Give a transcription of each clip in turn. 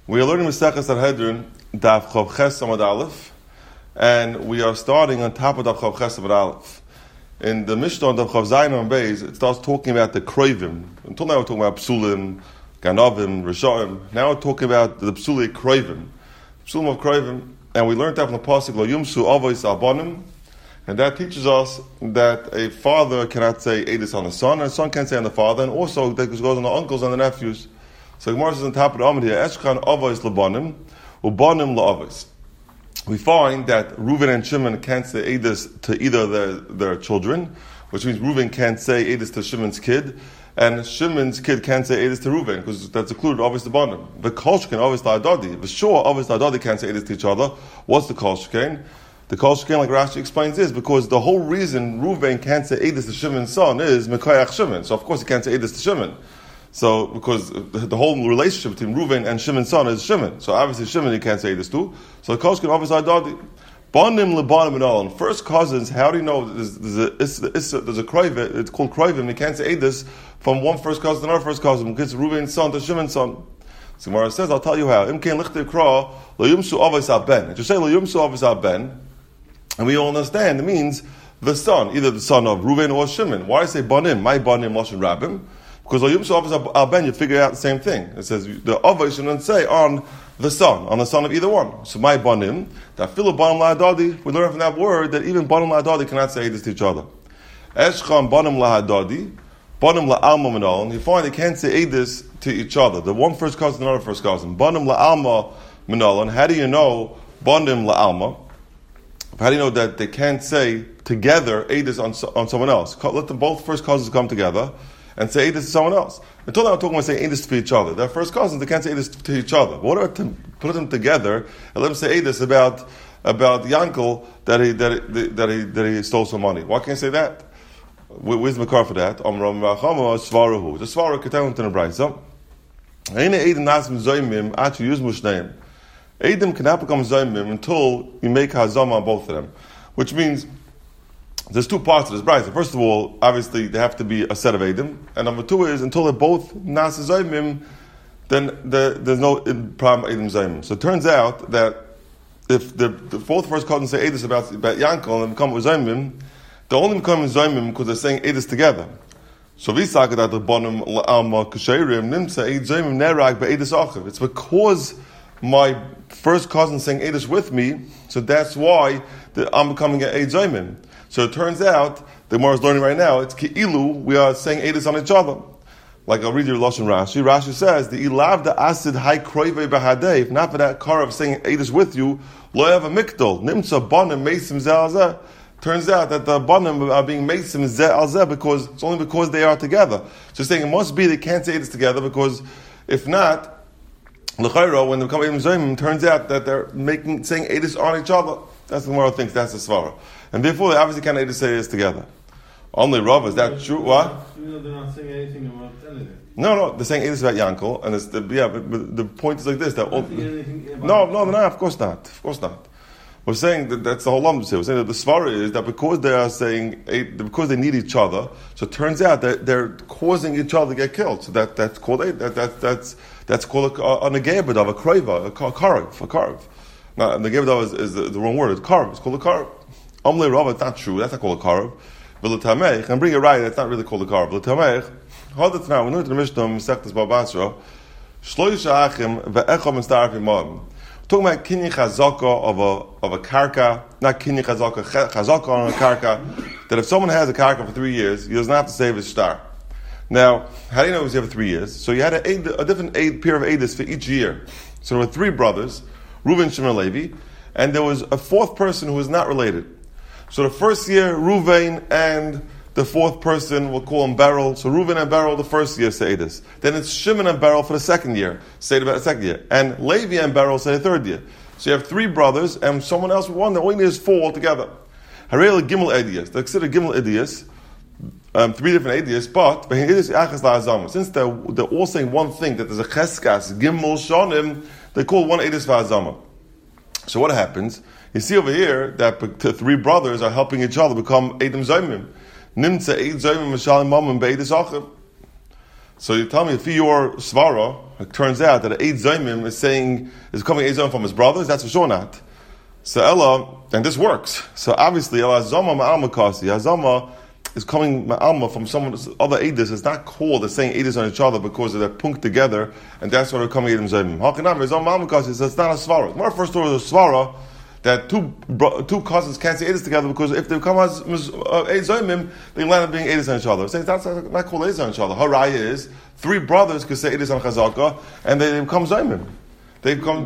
We are learning Maseches Sanhedrin, Daf Chav Ches Amud Aleph, and we are starting on top of Daf Chav Ches Amud Aleph. In the Mishnah on Daf Chav Zayin Amud Beis, it starts talking about the Kroivim. Until now we're talking about Psulim, Ganavim, Rishoim. Now we're talking about the Psuli Kroivim. Psulim of Kroivim, and we learned that from the Pasuk, Lo Yumsu Avos Albanim, and that teaches us that a father cannot say Edis on the son, and a son can't say on the father, and also that goes on the uncles and the nephews. So Gemara says on top of the Amud here, Eshkan Avos Labanim, Ubanim LaAvos. We find that Reuven and Shimon can't say Edis to either their children, which means Reuven can't say Edis to Shimon's kid, and Shimon's kid can't say Edis to Reuven, because that's included Avos Labanim. The Kolshken Avos LaAdadi. The sure Avos LaAdadi can't say Edis to each other. What's the Kolshken? The Kolshken, like Rashi explains, is because the whole reason Reuven can't say Edis to Shimon's son is Mekayach Shimon. So of course he can't say Edis to Shimon. So, because the whole relationship between Reuven and Shimon's son is Shimon. So obviously Shimon he can't say this too. So the Kolshken obviously Adadi. Bonim lebanim and all. First cousins, how do you know there's a kroivim, it's called kroivim, you can't say this from one first cousin to another first cousin, because it's Reuven's son to Shimon's son. So Gemara says, I'll tell you how. Imkein lichte kra, lo yumsu avos ben. If you say lo yumsu avos ben, and we all understand, it means the son, either the son of Reuven or Shimon. Why I say bonim? My bonim lashon rabbim. Because you figure out the same thing. It says the Avos shouldn't say on the son of either one. So my banim, that filu banim la'adadi, we learn from that word that even banim la'adadi cannot say this to each other. Eshchan banim la'adadi, banim la'alma minol, and you find they can't say this to each other. The one first cousin, another first cousin. Banim la'alma minol, and how do you know banim la'alma? How do you know that they can't say together Edis on someone else? Let the both first cousins come together and say Edis to someone else. Until now, we're talking about saying Edis to each other. They're first cousins, they can't say Edis to each other. But what about to put them together and let them say Edis about Yankel that he stole some money? Why can't you say that? Where's the makar for that? The Svara Ketan to the Brayso. Edim Nasim Zoymim actually use Mushnaim. Edim cannot become Zoymim until you make Hazama on both of them. Which means there's two parts to this brayso. First of all, obviously, they have to be a set of Edim. And number two is, until they're both Nas Zoymim, then there's no problem Edim Zoymim. So it turns out that if the both first cousins say Edis about Yankel and become Zoymim, they only become Zoymim because they're saying Edis together. So we say that the Bonim La'alma Ksherim Nimsa Ed Zoymim Nerag Be'edis Achiv. It's because my first cousin saying Edis with me, so that's why I'm becoming an Ed Zoymim. So it turns out, the Gemara is learning right now, it's Ki'ilu, we are saying Edis on each other. Like I'll read you Lashon Rashi. Rashi says, the ilav the asid hai kroivei b'hadei, if not for that car of saying Edis with you, lo have a mikdol, nimtza bonim meisim zeh al zeh. Turns out that the bonim are being meisim zeh al zeh because, it's only because they are together. So saying it must be they can't say Edis together because if not, l'chayro, when they become Edom Zoymim, turns out that they're saying Edis on each other. That's the Gemara thinks, that's the Svara. And therefore, they obviously can't say this together. Only Rav, is that true? What? They're not saying anything about anything. No, they're saying Edis about Yankel, and but the point is like this. That they're not, of course not. We're saying that's the whole lump here. We're saying that the Svara is that because they are saying, because they need each other, so it turns out that they're causing each other to get killed. So that's called called a negayabed of a kreva, a karv. Now, negayabed is the wrong word. It's karv. It's called a karv. Amle Rav, it's not true. That's not called a karv. V'letamech, and bring it right. That's not really called a karv. V'letamech, hadat now. We know in the Mishnah, Masechtas Baba Basra, shloisha achim ve'echom estarif imam. Talking about kinyi chazaka of a karka, not kinyi chazaka on a karka. That if someone has a karka for 3 years, he doesn't have to save his star. Now, how do you know he was here for 3 years? So you had a different pair of edis for each year. So there were 3 brothers, Reuven, Shimon, Levi, and there was a 4th person who was not related. So the first year, Reuven and the 4th person, we'll call him Beryl. So Reuven and Beryl the first year say this. Then it's Shimon and Beryl for the second year, say it about the second year. And Levi and Beryl say the third year. So you have 3 brothers and someone else with one, the only is 4 altogether. Harel Gimel Edias. They consider Gimel Edias, 3 different Edias, but since they're all saying one thing, that there's a Cheskas, Gimel Shonim, they call one Edis V'Azama. So what happens? You see over here that the 3 brothers are helping each other become Edom Zoymim. Nimtza Ed Zoymim Mashalim Mamim Be'edis Achiv. So you tell me if your svara, it turns out that Eid Zaymim is coming Eid Zaymim from his brothers. That's for sure not. So Ella, and this works. So obviously Ella Zama Ma'alma Kasi. Azama is coming Ma'alma from someone other Eidus. It's not called they're saying Eidus on each other because they're punked together, and that's why they're coming Eid Zaymim. Hakinam Zama Ma'alma Kasi. So it's not a svara. More first story is a svara that two cousins can't say Eidus together because if they come as Eid Zaymim, they land up being Eidus on each other. So that's not called Eidus on each other. Haraya is 3 brothers could say Eidus on Chazaka, and they become Zaymim. They become.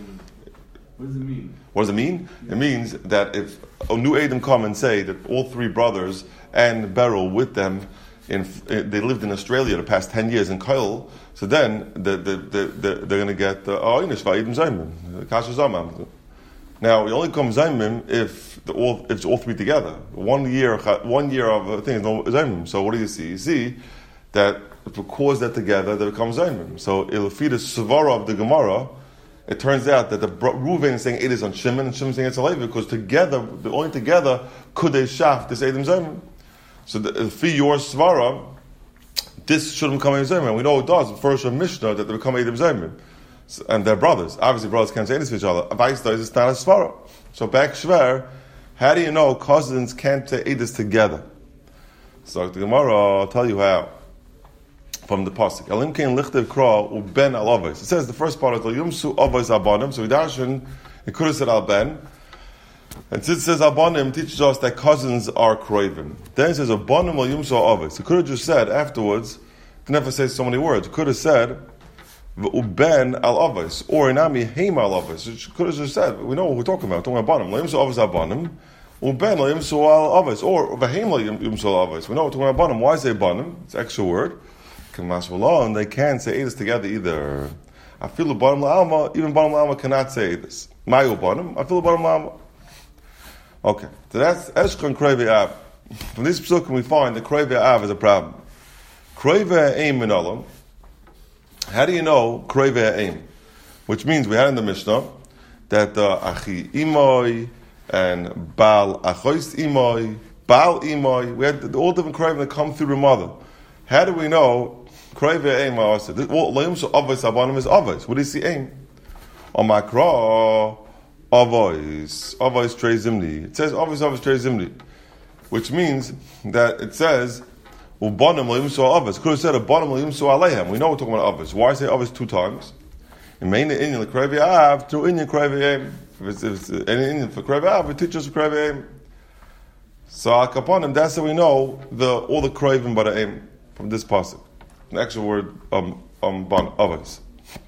What does it mean? What does it mean? Yeah. It means that if a new Edom come and say that all 3 brothers and Beryl with them, they lived in Australia the past 10 years in Kyle, so then they're going to get Inish Va'edim Zaymim, Kasha Zamam. Now, it only comes Zaymim if it's all 3 together. 1 year of a thing is no Zaymim. So what do you see? You see that because they're together, they become Zaymim. So it'll feed a Svara of the Gemara. It turns out that the Reuven is saying it is on Shimon, and Shimon is saying it's on Levi, because together, only together, could they shaft this Edom Zaymim. So for your Svara, this shouldn't become Edom Zaymim. We know it does, first from Mishnah, that they become Edom Zaymim. And they're brothers. Obviously, brothers can't say this to each other. Vice does, it's not a Svara. So back Shver, how do you know cousins can't say Edom together? So the Gemara, I'll tell you how. From the pasuk, Elim kein lichter kra uben al avos. It says the first part is yumsu avos abanim. So Darshan, it could have said al ben, and since it says abanim, teaches us that cousins are craving. Then it says abanim al yumsu avos. It could have just said afterwards. It never says so many words. It could have said uben al avos or inami heim al avos. It could have just said we know what we're talking about. We're talking about abanim. Yumsu avos abanim. Uben al yumsu al avos or v'heim al yumsu al avos. We know we're talking about abanim. Why say abanim? It's an extra word. And they can't say Eidus together either. I feel the bottom la'alma, even bottom la'alma cannot say Eidus. Mayu bottom, I feel the bottom la'alma. Okay, so that's Eshkon Kreve Av. From this psukim we find that Kreve Av is a problem. Kreve Aim in Olam. How do you know Kreve Aim? Which means we had in the Mishnah that Achi Imoy and Baal Achois Imoy, Baal Imoy, we had all different Kreve that come through the mother. How do we know Kreve Aim? Layum is avos. What is the aim? On Makra, avos trei zimli. It says avos trei zimli, which means that it says ubanim layum avos. Could have said ubanim layum aleihem. We know we're talking about avos. Why say avos 2 times? In main Indian Kreve Av, through Indian Kreve Aim. If it's any Indian for Kreve Av, it teaches Kreve Aim. So akaponim, that's how we know all the craving by the aim. From this pasuk, an extra word avos.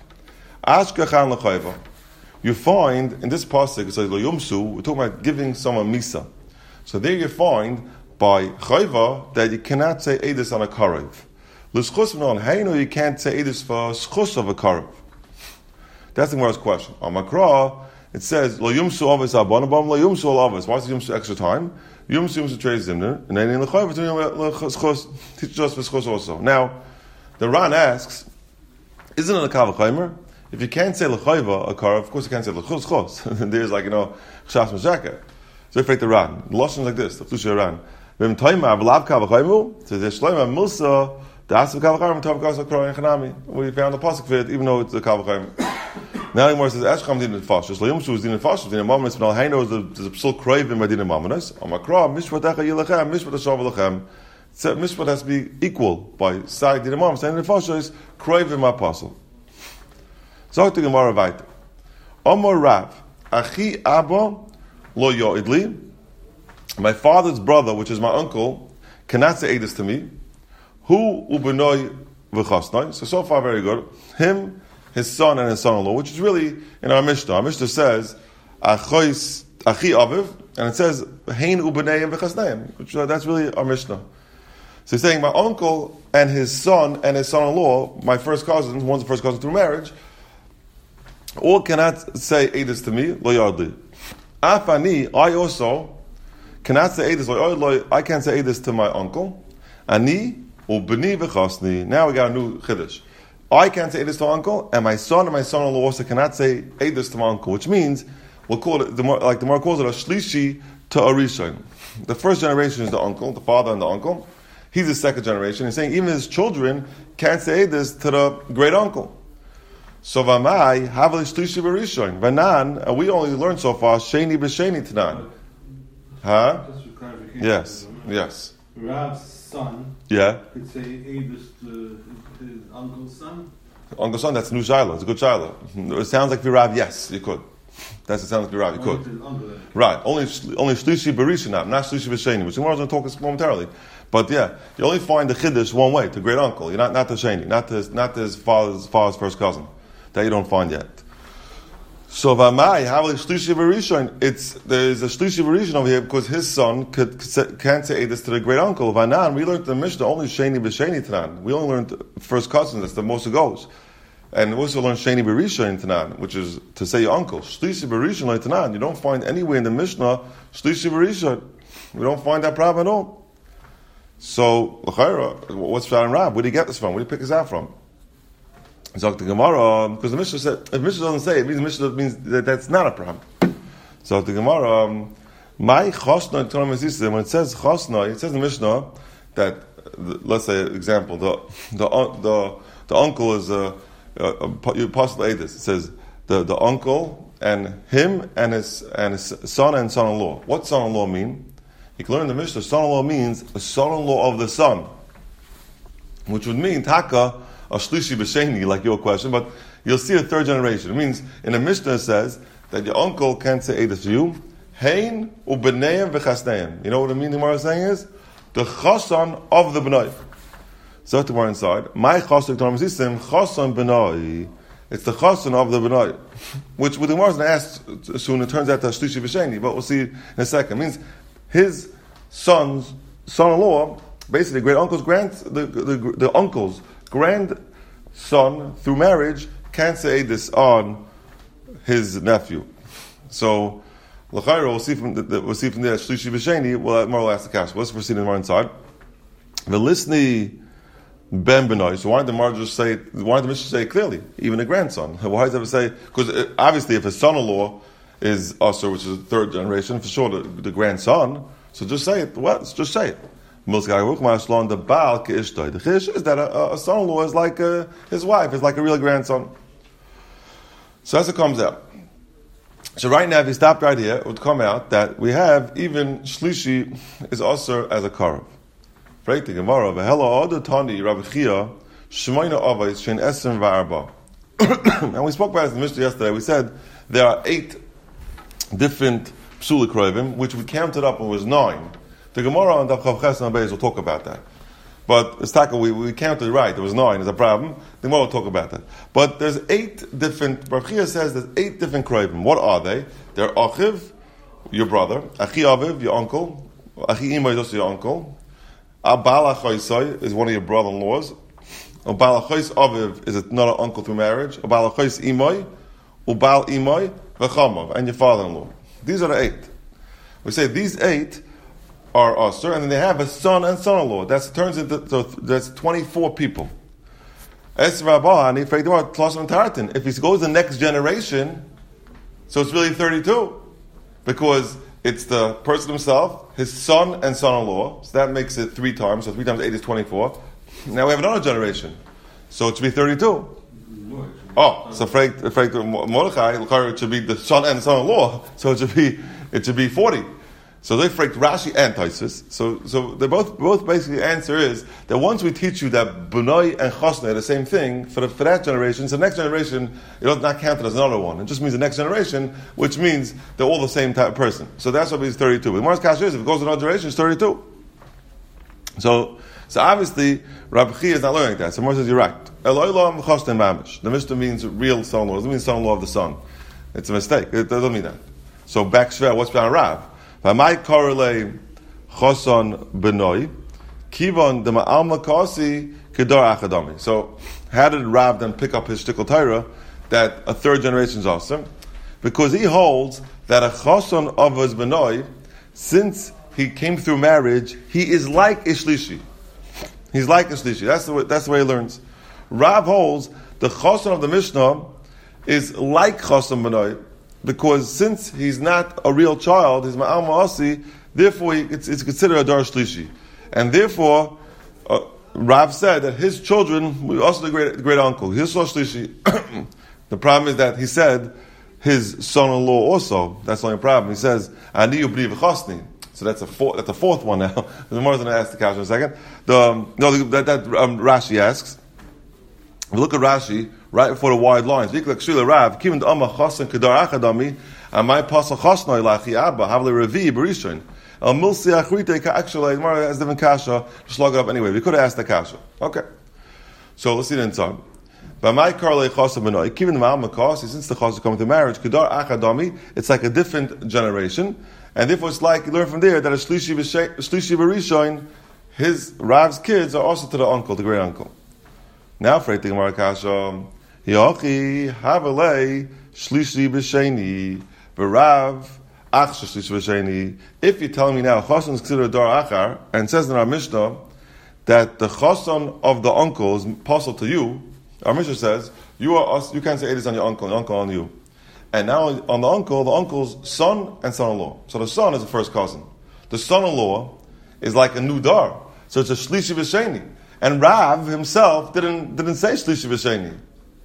Ashkachan lechayva. You find in this pasuk it says lo yumsu. We're talking about giving someone misa. So there you find by chayva that you cannot say edus on a karev. L'schus v'non. How you know you can't say edus for schus of a karev? That's the Gemara's question. On Makra it says lo yumsu avos abanabam lo yumsu al avos. Why is it yumsu extra time? Yumsu trei zimner, and then in the chayv teaches us v'schos also. Now, the Ran asks, isn't it a kavachaymer? If you can't say l'chayva a car, of course you can't say l'chos. There's chshas mashaka. So if the Ran, the lashon is like this, the Flusha Ran. V'im toima v'lav kavachaymu, says Yeshloima Musa, the ask of kavachaymer tav kasa kro chanami. We found the pasuk for it, even though it's a kavachaymer. Now the Gemara says, "Eshcham din nefashos, loyumsu is din nefashos, din amaminus, and al haino is a psul craving by din amaminus. Amakra mishpat echa yilachem, mishpat hashav lachem. Mishpat has to be equal by side din amaminus, and nefashos craving my apostle." Zog the Gemara weiter. Amar Rav, achi abba lo yoidli. My father's brother, which is my uncle, cannot say edus to me. Hu ubenoi v'chasnoi. So far very good. Him, his son and his son-in-law, which is really in our Mishnah. Our Mishnah says, achi aviv, and it says, hein u'b'neiim v'chasneim, which that's really our Mishnah. So he's saying, my uncle and his son-in-law, my first cousin, one's the first cousin through marriage, all cannot say edus to me, lo yardli. Afani, I also cannot say edus, lo I can't say edus to my uncle. Ani u'b'nei v'chasni. Now we got a new chiddush. I can't say edus to my uncle, and my son-in-law also cannot say edus to my uncle, which means we'll call it the Gemara calls it a shlishi to a rishon. The first generation is the uncle, the father and the uncle, He's the second generation. He's saying even his children can't say this to the great uncle. So Vamai Havali Shlishi Barishon. Vanan, we only learned so far Sheni B'Sheni Tanan. Huh? Just for clarification. Yes. Rav's son could say Avis to his uncle's son. Uncle's son, that's a new Shiloh. It's a good Shiloh. It sounds like Virav, yes, you could. It sounds like Virav, you could. Right. Only Shlishi Barishon, not Shlishi B'Sheni, which tomorrow's going to talk momentarily. But yeah, you only find the Chiddush one way, to great uncle. You're not to Sheni, not to his father's first cousin. That you don't find yet. So Vamai, Havali Shlishi Barishon, there's a Shlishi Barishon over here because his son can't say this to the great uncle. Vanan, we learned the Mishnah only Sheni B'Sheni Tanan. We only learned first cousin, that's the most it goes. And we also learned Sheni Barishon Tanan, which is to say your uncle. Shlishi Barishon like Tanan. You don't find anywhere in the Mishnah Shlishi Barishon. We don't find that problem at all. So, what's Shad and Rab? Where do you get this from? Where do you pick this out from? Zok the Gemara, because the Mishnah said, if Mishnah doesn't say it, means the Mishnah means that that's not a problem. So the Gemara, my chosna Torah when it says chosna, it says in the Mishnah that let's say example, the uncle is you possibly ate this. It says the uncle and him and his son and son-in-law. What son-in-law mean? You can learn in the Mishnah, son-in-law means a son-in-law of the son, which would mean taka a shlishi b'sheni, like your question, but you'll see a third generation. It means, in the Mishnah it says, that your uncle can't say Eidah to you, hein u'b'neim v'chasneim. You know what the meaning the Gemara is saying is? The chasan of the b'nai. So the Gemara inside, my chasan Torah Mesisim, chasan b'nai. It's the chasan of the b'nai. Which the Gemara is going to ask soon, it turns out to shlishi b'sheni, but we'll see in a second. It means, his son-in-law, basically great uncle's the uncle's grandson through marriage can't say this on his nephew. So l'chayra we'll see from there shlishi b'sheni. Well, more will ask the question. Let's proceed more inside. The listening ben b'nai. So why did the Gemara just say? Why did the Mishnah say clearly? Even a grandson. Why does it ever say? Because obviously, if his son-in-law is usher, which is the third generation, for sure the grandson. So just say it. What? Just say it. The Baal Ke'ishtoi. The Chish is that a son-in-law is like his wife, is like a real grandson. So as it comes out. So right now, if you stopped right here, it would come out that we have even Shlishi is also as a Karav. Right? The Gemara, V'hela Oda Tani Rabbi Chia, Shmoina Avos Shein Esrim V'arba. And we spoke about it in the Mishnah yesterday. We said there are 8 different Psula Krovim, which we counted up and was 9. The Gemara on Daf Chav Ches and Beis will talk about that. But it's taka, we counted right, there was 9, there's a problem. The Gemara will talk about that. But there's 8 different, Rav Chia says there's 8 different Krovim. What are they? They're Achiv, your brother, Achi Aviv, your uncle, Achi Imai is also your uncle, Abal Achaisai is one of your brother-in-laws, Abal Achais Aviv is another uncle through marriage, Abal Achais Imai, Ubal Imai, V'chamav, and your father-in-law. These are the 8. We say these 8 are usher, and then they have a son and son-in-law. That turns into that's 24 people. If he goes the next generation, so it's really 32, because it's the person himself, his son and son-in-law. So that makes it 3 times. So 3 times 8 is 24. Now we have another generation, so it should be 32. Oh, so Mordechai, it should be the son and son-in-law. So it should be 40. So they freaked Rashi and Taisus. So they both basically answer is that once we teach you that Bunai and Chosna are the same thing for that generation, so the next generation it does not count it as another one. It just means the next generation, which means they're all the same type of person. So that's what means 32. But the Mor's Kasha is if it goes to another generation, it's 32. So obviously Rabbi Chia is not learning that. So Mor says you're right. Eloilam Chosna Mamish. The Mishnah means real son-in-law. It doesn't mean son-in-law of the son. It's a mistake. It doesn't mean that. So back Shver, what's behind Rav? V'mai korele choson benoi, kivon de ma'alma kasi kedar achadami. So, how did Rav then pick up his shtickle Torah that a third generation is awesome? Because he holds that a choson of his benoi, since he came through marriage, he is like Ishlishi. He's like Ishlishi. That's the way he learns. Rav holds the choson of the Mishnah is like choson benoi, because since he's not a real child, he's ma'al ma'asi, therefore it's considered a dar shlishi. And therefore, Rav said that his children were also the great uncle. His shlishi. The problem is that he said his son-in-law also. That's the only problem. He says, "Ani ubri v'chosni." So that's a fourth one now. The more going to ask the question in a second. Rashi asks. If you look at Rashi right before the wide lines. Rav kiven d'ama chosin kedar achadami amay pasal chosnoi lachi abba havle revi berishin. El milsi achrite ka actually more as different kasha. Just log it up anyway. We could have asked the kasha. Okay. So let's see the inside. But my karle chosin benoy kiven ma'am makos since the chosin come to marriage kedar achadami. It's like a different generation. And therefore, it's like you learn from there that a shlishi b'rishon, his Rav's kids are also to the uncle, the great uncle. Now, for the Gemara kasha, Yochi havelei shlishi b'sheni b'Rav ach shlishi b'sheni. If you're telling me now choson is considered a dar achar, and it says in our Mishnah that the choson of the uncle is possible to you, our Mishnah says you can't say it is on your uncle, on you. And now on the uncle's son and son-in-law. So the son is the first cousin. The son-in-law is like a new dar. So it's a shlishi v'sheni. And Rav himself didn't say shlishi v'sheni.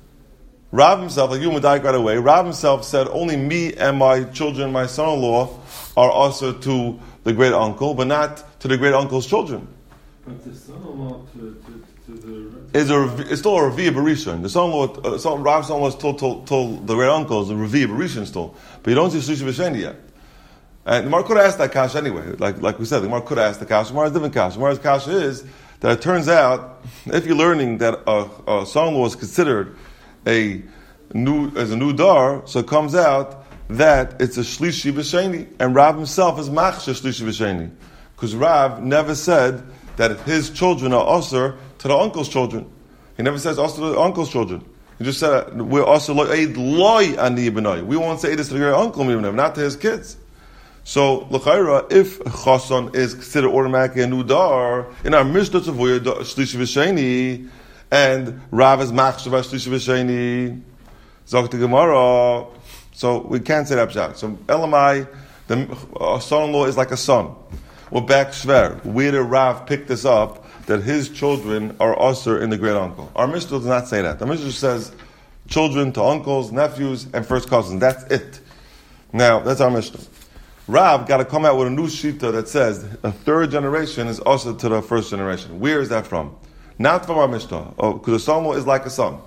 Rav himself, like you Medayik right away, Rav himself said only me and my children, my son-in-law, are also to the great uncle, but not to the great uncle's children. But the son-in-law to the... It's still a Revi'ah B'Rishon. The son-in-law, Rav's son-in-law told the great uncle is a Revi'ah B'Rishon still. But you don't see Shlishi B'Sheni yet. And the Gemara could have asked that kasha anyway. Like we said, the Gemara could have asked the kasha. The Gemara's different kasha. The Gemara's kasha is that it turns out, if you're learning that a son-in-law is considered as a new dar, so it comes out that it's a Shlishi B'Sheni. And Rav himself is Machsha Shlishi B'Sheni. Because Rav never said that his children are also to the uncle's children. He never says also to the uncle's children. He just said we're also loy ani b'nai. We won't say this to the great uncle, not to his kids. So l'chayra, if chason is considered automatically a new dar, in our Mishnah Tzavuya shlishi v'sheni, and Rav is machshav shlishi v'sheni, zok the Gemara. So we can't say that pshat. So Elamai, the son-in-law is like a son. We're back shver. Where did Rav pick this up? That his children are usher in the great uncle. Our Mishnah does not say that. The Mishnah says children to uncles, nephews, and first cousins. That's it. Now, that's our Mishnah. Rav got to come out with a new shita that says a third generation is also to the first generation. Where is that from? Not from our Mishnah. Oh, because the son is like a son.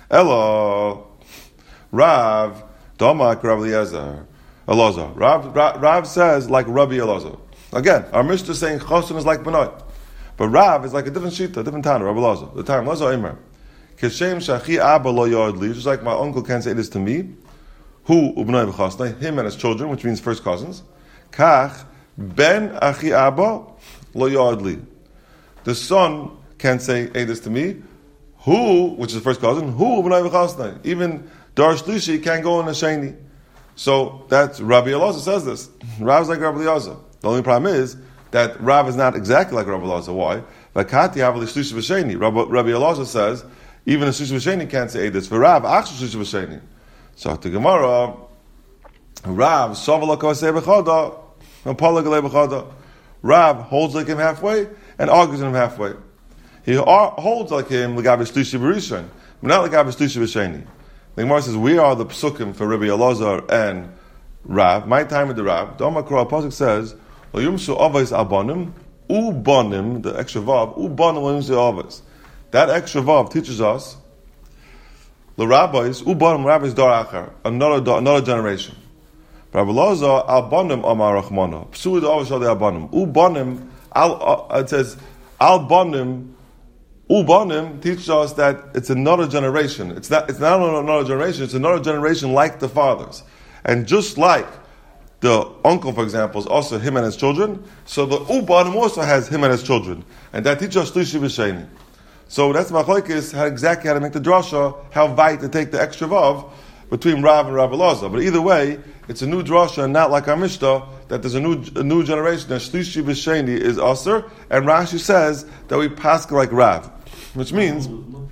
Elo, Rav, Domak, Rabbi Elazar. Rav says like Rabbi Elazar. Again, our Mishnah is saying chosun is like Benai. But Rav is like a different shita, a different Tana, Rabbi Elazar. The time, Elazar Eimer. Keshem shachi abba lo yodli, just like my uncle can't say this to me. Who ubnai v'chasnai, him and his children, which means first cousins. Kach ben achi abba lo yodli. The son can't say this to me. Who, which is the first cousin, who ubnai v'chasnai. Even Dar Shlishi can't go in a sheni. So that's Rabbi Elazar says this. Rav's like Rabbi Elazar. The only problem is that Rav is not exactly like Rabbi Elazar. Why? Vakati havli shlishi v'sheni. Rabbi Elazar says even a shlishi v'sheni can't say this. For Rav, achshu shlishi v'sheni. So the Gemara, Rav savala kavasei b'chada and palagalei b'chada. Rav holds like him halfway and argues with him halfway. He holds like him l'gabe shlishi b'rishon, but not l'gabe shlishi v'sheni. The Gemara says we are the psukim for Rabbi Elazar and Rav. My time with the Rav. The Omakra Pasuk says. Yumsu avos abanim, ubanim, the extra vav, ubanim yumsu avos. That extra vav teaches us the rabbis, ubanim rabbis dar achar, another generation. Rabbi Elazar albanim amar rachmana, psui the avos shal albanim, ubanim. It says albanim, ubanim teaches us that it's another generation. It's not another generation. It's another generation like the fathers, and just like the uncle, for example, is also him and his children. So the Ubanim also has him and his children. And that teaches us Shlishi V'Sheni. So that's machlokes how to make the drasha, how weit to take the extra vav between Rav and Rabbi Elazar. But either way, it's a new drasha, and not like our Mishnah, that there's a new generation, that Shlishi V'Sheni is Aser, and Rashi says that we pass like Rav. Which means,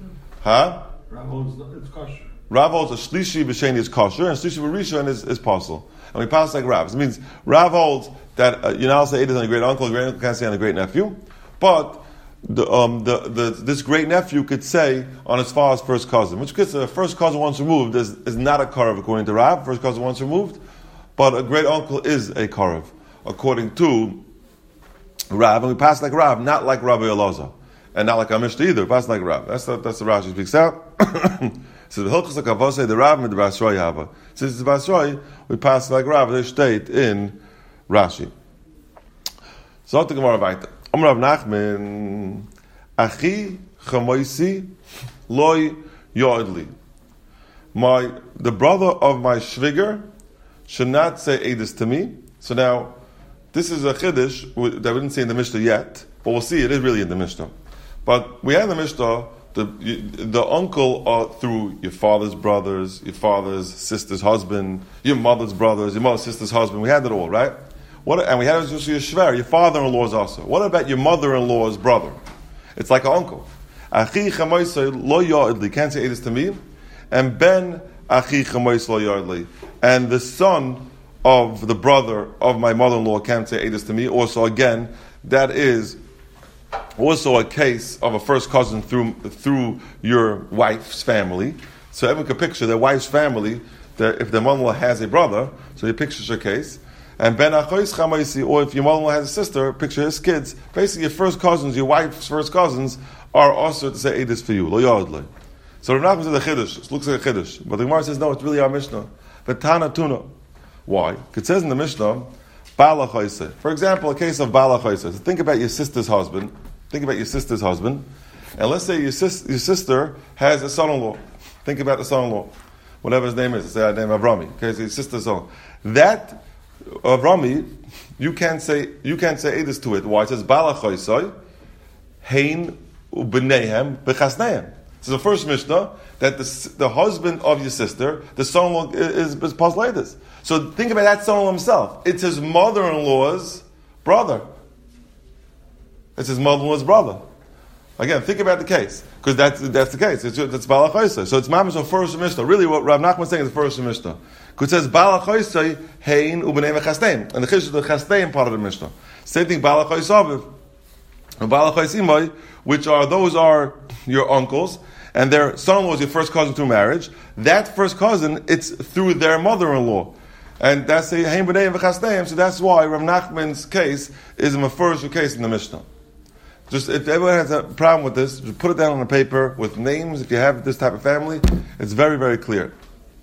Rav holds it's kosher. Rav holds a Shlishi V'Sheni is kosher, and Shlishi V'Rishon is possible. And we pass like Rav. It means Rav holds that you now say it is on a great uncle can't say on a great nephew. But this great nephew could say on his father's first cousin, which gets the first cousin once removed is not a karev according to Rav. First cousin once removed, but a great uncle is a karev according to Rav, and we pass like Rav, not like Rabbi Elazar, and not like our Mishnah either. We pass like Rav. That's the Rashi speaks out. So the Hilchos HaKavosei, the Rav and the Basroi Hava. Since it's Basroi, we pass like Rav. They state in Rashi. So the Gemara weiter. Amar Rav Nachman, Achi Chamoisi Loi Yoedli. The brother of my shviger should not say edus to me. So now, this is a chiddush that we didn't see in the Mishnah yet, but we'll see it is really in the Mishnah. But we have in the Mishnah the uncle through your father's brothers, your father's sister's husband, your mother's brothers, your mother's sister's husband. We had it all, right? And we had also your shver, your father-in-law's also. What about your mother-in-law's brother? It's like an uncle. Achi chamoisei lo ya'idli, can't say edus to me. And ben achi chamoisei lo ya'idli, and the son of the brother of my mother-in-law can't say edus to me. Also, again, that is also a case of a first cousin through your wife's family. So everyone can picture their wife's family, if their mother-in-law has a brother, so he pictures your case. And ben achois chamaisi, or if your mother-in-law has a sister, picture his kids. Basically, your first cousins, your wife's first cousins, are also to say edus for you. Lo yadle. So Rav Nachman says the chiddush. It looks like a chiddush, but the Gemara says no. It's really our Mishnah. V'tana tuna. Why? It says in the Mishnah, Bala Chaisa. For example, a case of Bala Chaisa. So think about your sister's husband. And let's say your sister has a son-in-law. Think about the son-in-law. Whatever his name is. Let's say I name Avrami. Okay, so your sister's son. That Avrami, you can't say edus to it. Why? It says Bala Chaisa, Hein u'bneihem b'chasneihem. So the first Mishnah, that the husband of your sister, the son-in-law is posledus. So think about that son-in-law himself. It's his mother-in-law's brother. It's his mother-in-law's brother. Again, think about the case, because that's the case. It's Bala Chaisa. So it's mamish of first Mishnah. Really, what Rav Nachman is saying is the first Mishnah. Because it says Bala Chaisa hein u'bnei v'chasneim, and the chish is the chasneim part of the Mishnah. Same thing, Bala Chaisa and Bala Chaisimai, which those are your uncles, and their son-in-law is your first cousin through marriage. That first cousin, it's through their mother-in-law. And that's a Hein B'nei V'chasneim, so that's why Rav Nachman's case is a Mefurshu case in the Mishnah. Just, if everyone has a problem with this, just put it down on a paper with names. If you have this type of family, it's very, very clear.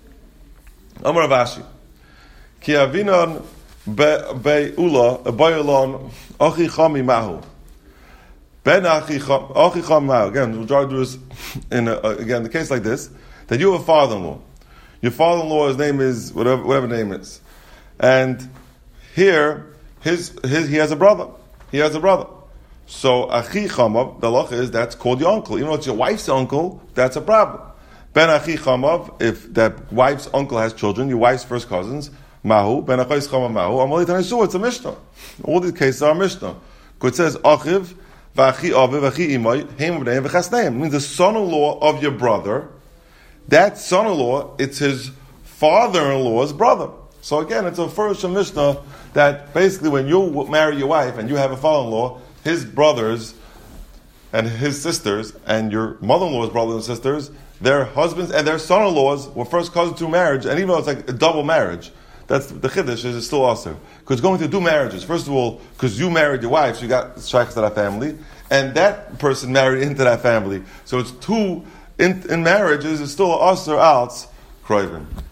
Amar Rav Ashi. Ki avinon be'ula, be'ulon, ochi chami mahu. Ben achi cham mahu. Again, we'll try to do this in again, the case like this, that you have a father-in-law. Your father-in-law, his name is, whatever name is. And here, he has a brother. So, achi chamav, the halacha is, that's called your uncle. Even though it's your wife's uncle, that's a problem. Ben achi chamav, if that wife's uncle has children, your wife's first cousins, mahu, ben achis chamav mahu, amalei tanaisu, it's a Mishnah. All these cases are Mishnah. Because it says, achiv, v'achi aviv, v'achi imay, heim v'nei v'chasneim. It means the son-in-law of your brother, that son-in-law, it's his father-in-law's brother. So again, it's a first Mishnah that basically when you marry your wife and you have a father-in-law, his brothers and his sisters and your mother-in-law's brothers and sisters, their husbands and their son-in-laws were first cousins through marriage, and even though it's like a double marriage, that's the chiddush is still also. Because going to do marriages, first of all, because you married your wife, so you got shaykhs to that family, and that person married into that family. So it's two in marriages, it's still also outs, kroivin.